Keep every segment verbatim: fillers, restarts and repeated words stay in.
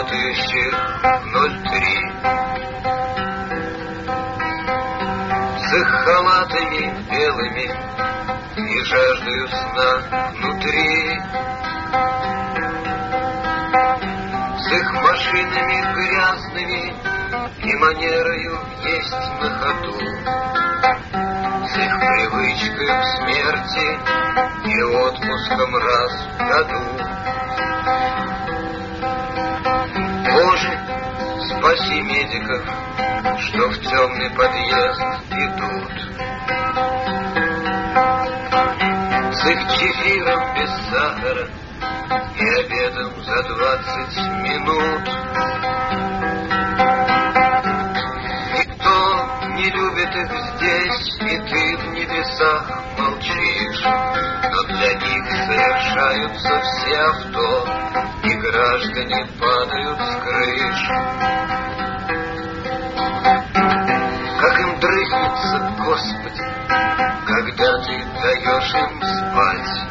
работающих ноль три. С их халатами белыми и жаждою сна внутри, с их машинами грязными и манерою есть на ходу, с их привычкой к смерти и отпуском раз в году. Боже, спаси медиков, что в темный подъезд идут, с их чефиром без сахара и обедом за двадцать минут. Никто не любит их здесь, и ты в небесах молчишь, но для них совершаются все авто, и граждане падают с крыш. Как им дрыхнется, Господи, когда ты даешь им спать,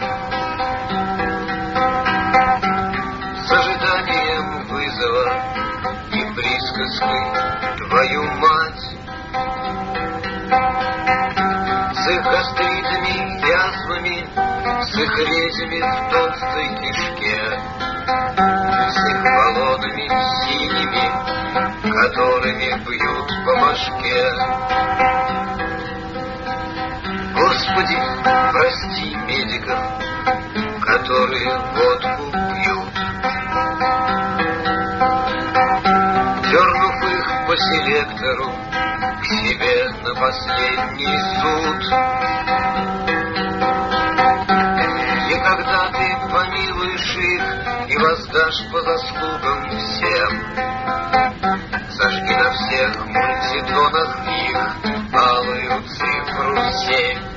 с ожиданием вызова и присказкой твою мать, с их гастритами, язвами, с их резями в толстой кишке, с их баллонами синими, которыми бьют по башке. Господи, прости медиков, которые водку пьют, дернув их по селектору к себе на последний суд. И когда ты помилуешь их и воздашь по заслугам всем, зажги на всех мультитонах их алую цифру семь.